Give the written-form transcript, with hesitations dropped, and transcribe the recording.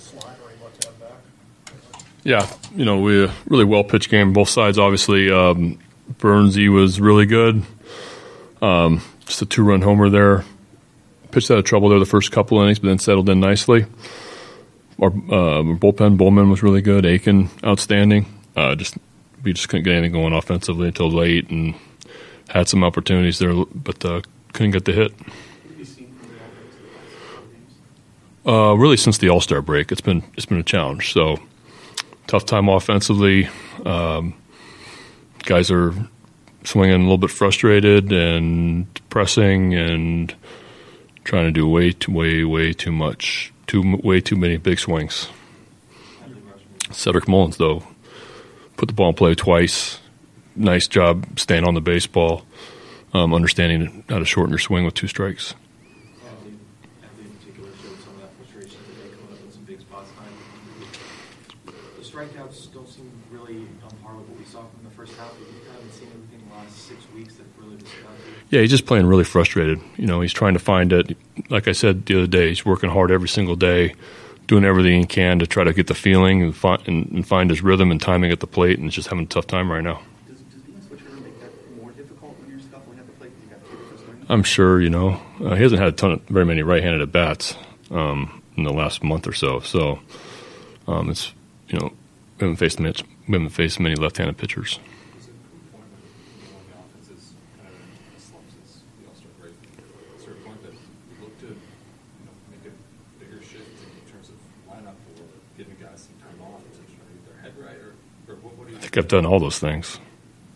Slider able to have back? Yeah, we really well pitched game both sides. Obviously, Bernsey was really good. Just a 2-run homer there. Pitched out of trouble there the first couple innings, but then settled in nicely. Our bullpen, Bowman was really good. Aiken, outstanding. We just couldn't get anything going offensively until late, and had some opportunities there, but couldn't get the hit. What have you seen from the offense in the last couple games? Really, since the All-Star break, it's been a challenge. So tough time offensively. Guys are swinging a little bit frustrated and pressing and trying to do way too much, way too many big swings. Cedric Mullins, though, put the ball in play twice. Nice job staying on the baseball, understanding how to shorten your swing with 2 strikes. Athlete in particular showed some of that frustration today, coming up with some big spots time. The strikeouts don't seem really on par with what we saw from the first half. You haven't seen anything in the last 6 weeks that really just got you. Yeah, he's just playing really frustrated. He's trying to find it. Like I said the other day, he's working hard every single day, doing everything he can to try to get the feeling and find his rhythm and timing at the plate, and he's just having a tough time right now. Does being a switcher make that more difficult when you're scuffling at the plate because you got 2 different swings? I'm sure, he hasn't had very many right-handed at-bats in the last month or so. So it's, we haven't faced many left-handed pitchers. Is it a point when the offense is kind of in a slump since the All-Star break? Is there a point that you look to make a bigger shift in terms of lineup or giving guys some time off to try to get their head right? Or what do you I think I've done all those things.